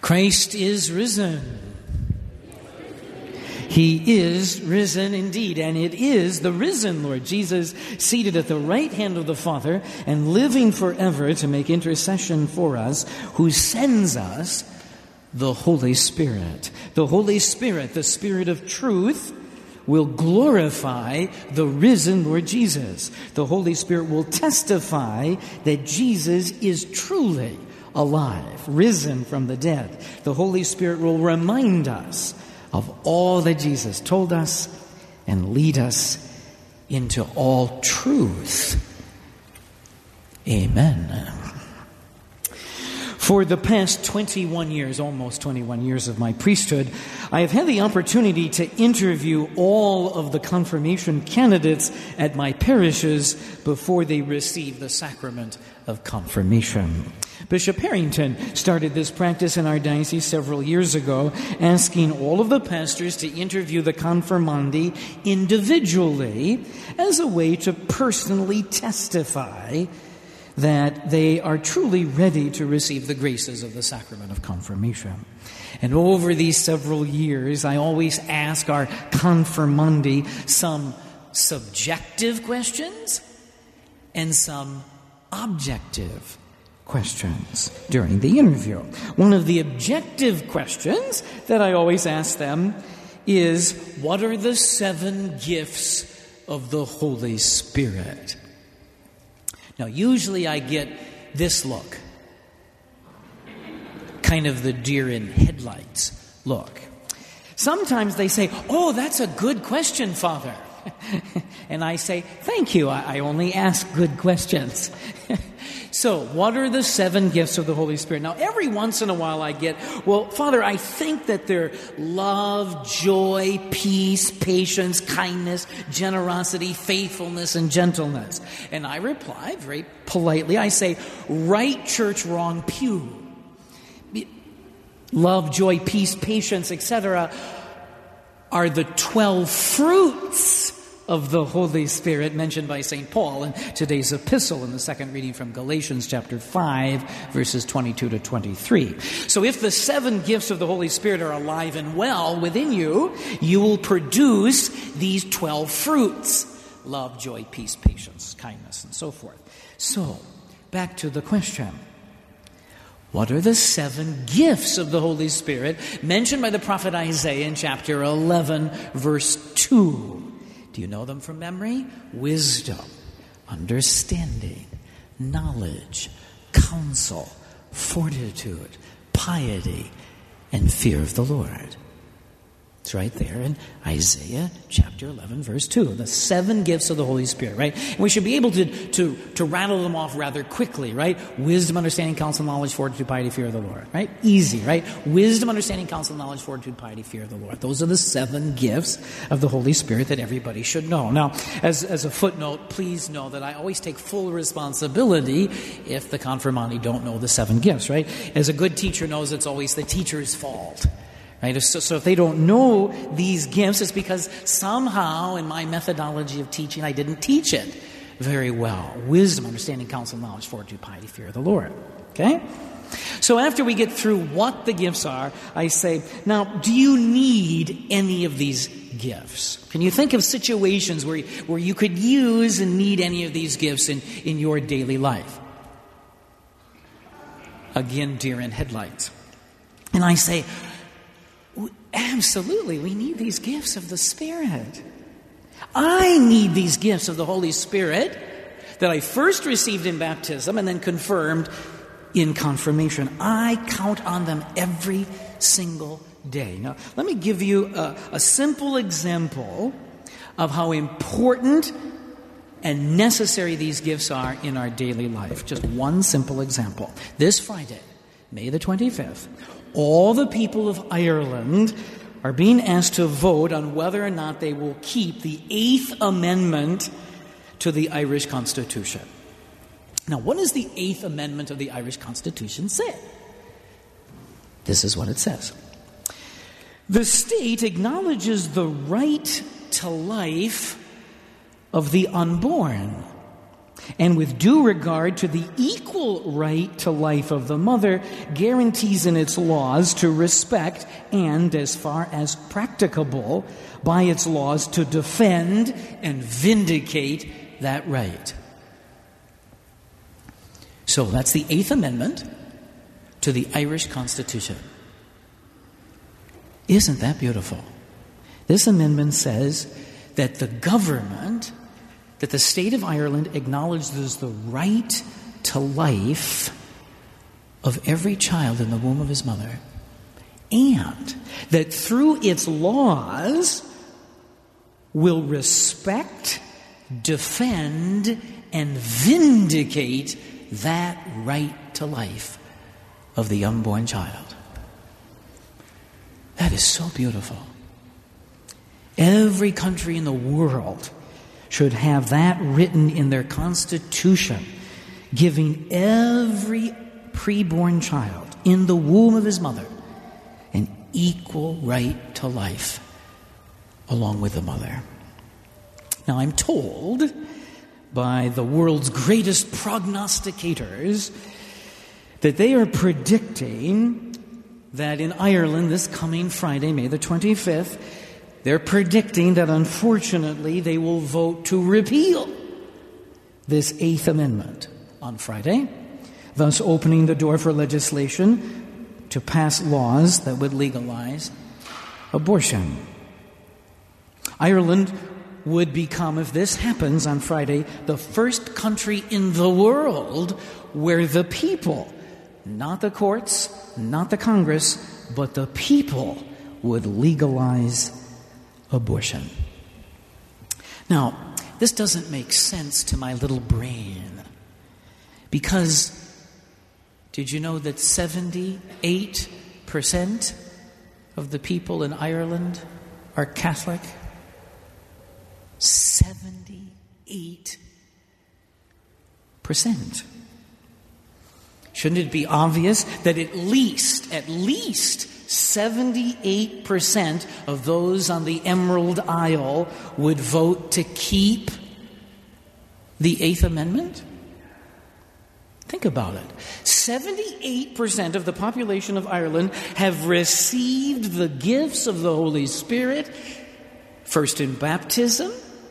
Christ is risen. He is risen indeed, and it is the risen Lord Jesus seated at the right hand of the Father and living forever to make intercession for us, who sends us the Holy Spirit. The Holy Spirit, the Spirit of truth, will glorify the risen Lord Jesus. The Holy Spirit will testify that Jesus is truly alive, risen from the dead. The Holy Spirit will remind us of all that Jesus told us and lead us into all truth. Amen. For the past 21 years, almost 21 years of my priesthood, I have had the opportunity to interview all of the confirmation candidates at my parishes before they receive the sacrament of confirmation. Bishop Harrington started this practice in our diocese several years ago, asking all of the pastors to interview the confirmandi individually as a way to personally testify that they are truly ready to receive the graces of the sacrament of confirmation. And over these several years, I always ask our confirmandi some subjective questions and some objective questions during the interview. One of the objective questions that I always ask them is, what are the 7 gifts of the Holy Spirit? Now, usually I get this look, kind of the deer in headlights look. Sometimes they say, "Oh, that's a good question, Father." And I say, "Thank you, I only ask good questions." So, what are the 7 gifts of the Holy Spirit? Now, every once in a while I get, "Well, Father, I think that they're love, joy, peace, patience, kindness, generosity, faithfulness, and gentleness." And I reply very politely, I say, "Right church, wrong pew." Love, joy, peace, patience, etc. are the 12 fruits of the Holy Spirit mentioned by St. Paul in today's epistle in the second reading from Galatians chapter 5, verses 22 to 23. So if the 7 gifts of the Holy Spirit are alive and well within you, you will produce these 12 fruits: love, joy, peace, patience, kindness, and so forth. So, back to the question. What are the 7 gifts of the Holy Spirit mentioned by the prophet Isaiah in chapter 11, verse 2? Do you know them from memory? Wisdom, understanding, knowledge, counsel, fortitude, piety, and fear of the Lord. It's right there in Isaiah chapter 11, verse 2. The 7 gifts of the Holy Spirit, right? And we should be able to rattle them off rather quickly, right? Wisdom, understanding, counsel, knowledge, fortitude, piety, fear of the Lord, right? Easy, right? Wisdom, understanding, counsel, knowledge, fortitude, piety, fear of the Lord. Those are the 7 gifts of the Holy Spirit that everybody should know. Now, as a footnote, please know that I always take full responsibility if the confirmandi don't know the 7 gifts, right? As a good teacher knows, it's always the teacher's fault. Right? So if they don't know these gifts, it's because somehow in my methodology of teaching, I didn't teach it very well. Wisdom, understanding, counsel, knowledge, fortitude, piety, fear of the Lord. Okay? So after we get through what the gifts are, I say, now, do you need any of these gifts? Can you think of situations where you could use and need any of these gifts in your daily life? Again, deer in headlights. And I say, absolutely, we need these gifts of the Spirit. I need these gifts of the Holy Spirit that I first received in baptism and then confirmed in confirmation. I count on them every single day. Now, let me give you a simple example of how important and necessary these gifts are in our daily life. Just one simple example. This Friday, May the 25th, all the people of Ireland are being asked to vote on whether or not they will keep the 8th Amendment to the Irish Constitution. Now, what does the 8th Amendment of the Irish Constitution say? This is what it says. The state acknowledges the right to life of the unborn and with due regard to the equal right to life of the mother, guarantees in its laws to respect and, as far as practicable, by its laws to defend and vindicate that right. So that's the Eighth Amendment to the Irish Constitution. Isn't that beautiful? This amendment says that the government, that the state of Ireland acknowledges the right to life of every child in the womb of his mother, and that through its laws will respect, defend, and vindicate that right to life of the unborn child. That is so beautiful. Every country in the world should have that written in their constitution, giving every preborn child in the womb of his mother an equal right to life along with the mother. Now, I'm told by the world's greatest prognosticators that they are predicting that in Ireland this coming Friday, May the 25th, they're predicting that unfortunately they will vote to repeal this Eighth Amendment on Friday, thus opening the door for legislation to pass laws that would legalize abortion. Ireland would become, if this happens on Friday, the first country in the world where the people, not the courts, not the Congress, but the people would legalize abortion. Now, this doesn't make sense to my little brain, because did you know that 78% of the people in Ireland are Catholic? 78%. Shouldn't it be obvious that at least 78% of those on the Emerald Isle would vote to keep the Eighth Amendment? Think about it. 78% of the population of Ireland have received the gifts of the Holy Spirit, first in baptism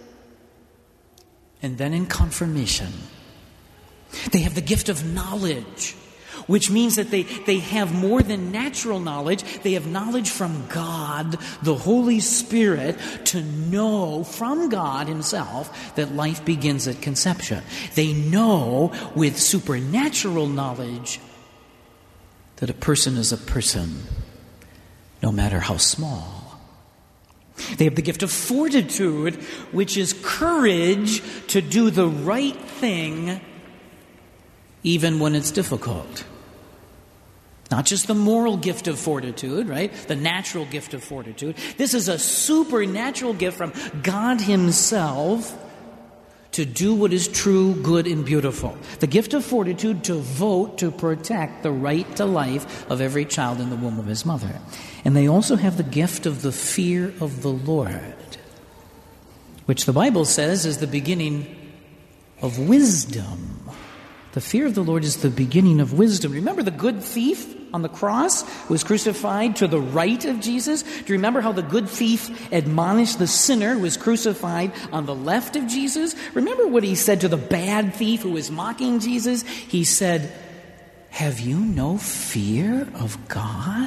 and then in confirmation. They have the gift of knowledge, which means that they have more than natural knowledge. They have knowledge from God, the Holy Spirit, to know from God Himself that life begins at conception. They know with supernatural knowledge that a person is a person, no matter how small. They have the gift of fortitude, which is courage to do the right thing even when it's difficult. Not just the moral gift of fortitude, right? The natural gift of fortitude. This is a supernatural gift from God Himself to do what is true, good, and beautiful. The gift of fortitude to vote to protect the right to life of every child in the womb of his mother. And they also have the gift of the fear of the Lord, which the Bible says is the beginning of wisdom. The fear of the Lord is the beginning of wisdom. Remember the good thief on the cross who was crucified to the right of Jesus? Do you remember how the good thief admonished the sinner who was crucified on the left of Jesus? Remember what he said to the bad thief who was mocking Jesus? He said, "Have you no fear of God?"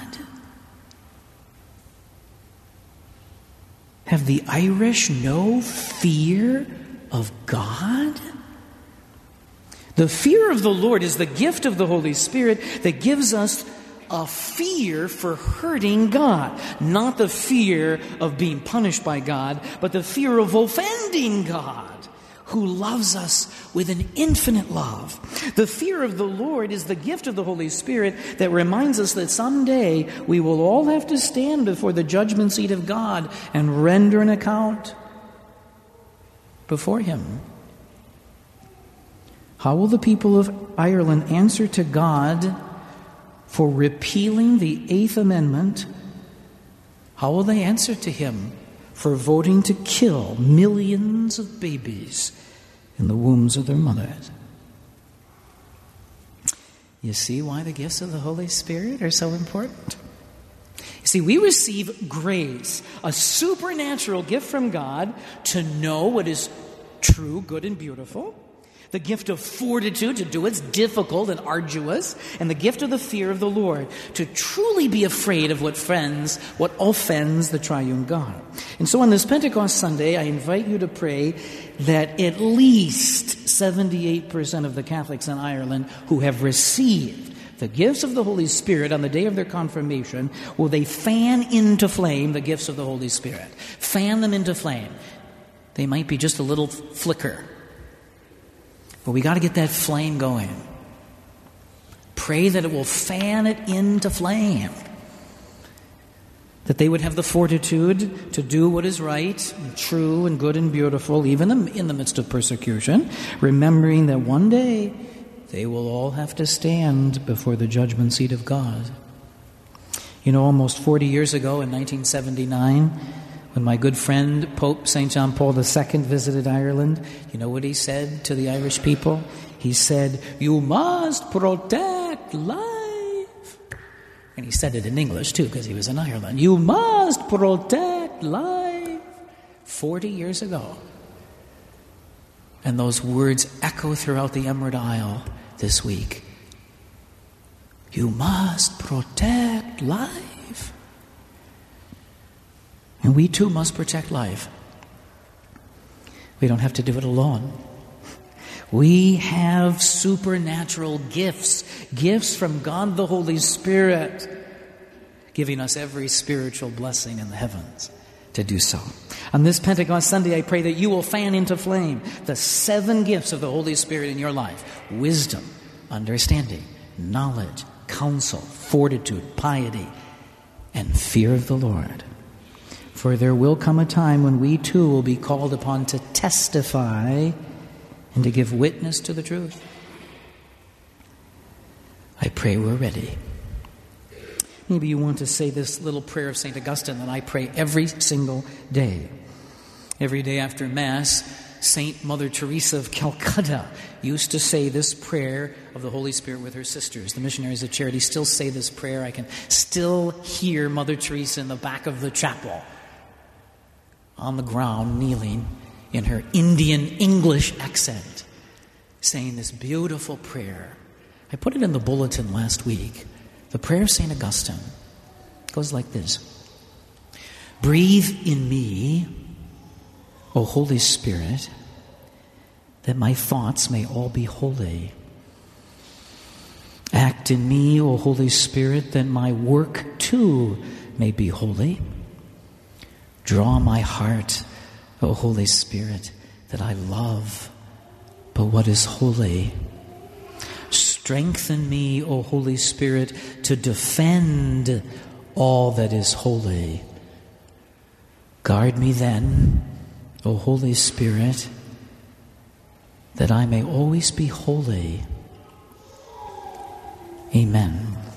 Have the Irish no fear of God? The fear of the Lord is the gift of the Holy Spirit that gives us a fear for hurting God. Not the fear of being punished by God, but the fear of offending God, who loves us with an infinite love. The fear of the Lord is the gift of the Holy Spirit that reminds us that someday we will all have to stand before the judgment seat of God and render an account before Him. How will the people of Ireland answer to God for repealing the Eighth Amendment? How will they answer to Him for voting to kill millions of babies in the wombs of their mothers. You see why the gifts of the Holy Spirit are so important? You see, we receive grace, a supernatural gift from God to know what is true, good, and beautiful. The gift of fortitude to do what's difficult and arduous, and the gift of the fear of the Lord to truly be afraid of what offends the triune God. And so on this Pentecost Sunday, I invite you to pray that at least 78% of the Catholics in Ireland who have received the gifts of the Holy Spirit on the day of their confirmation, will they fan into flame the gifts of the Holy Spirit. Fan them into flame. They might be just a little flicker. But we got to get that flame going. Pray that it will fan it into flame. That they would have the fortitude to do what is right, and true, and good, and beautiful, even in the midst of persecution, remembering that one day they will all have to stand before the judgment seat of God. You know, almost 40 years ago in 1979, when my good friend Pope St. John Paul II visited Ireland, you know what he said to the Irish people? He said, "You must protect life." And he said it in English too, because he was in Ireland. "You must protect life." 40 years ago. And those words echo throughout the Emerald Isle this week. You must protect life. And we too must protect life. We don't have to do it alone. We have supernatural gifts from God the Holy Spirit, giving us every spiritual blessing in the heavens to do so. On this Pentecost Sunday, I pray that you will fan into flame the 7 gifts of the Holy Spirit in your life: wisdom, understanding, knowledge, counsel, fortitude, piety, and fear of the Lord. For there will come a time when we too will be called upon to testify and to give witness to the truth. I pray we're ready. Maybe you want to say this little prayer of St. Augustine that I pray every single day. Every day after Mass, St. Mother Teresa of Calcutta used to say this prayer of the Holy Spirit with her sisters. The Missionaries of Charity still say this prayer. I can still hear Mother Teresa in the back of the chapel, on the ground, kneeling, in her Indian English accent, saying this beautiful prayer. I put it in the bulletin last week. The prayer of St. Augustine goes like this: Breathe in me, O Holy Spirit, that my thoughts may all be holy. Act in me, O Holy Spirit, that my work too may be holy. Draw my heart, O Holy Spirit, that I love but what is holy. Strengthen me, O Holy Spirit, to defend all that is holy. Guard me then, O Holy Spirit, that I may always be holy. Amen.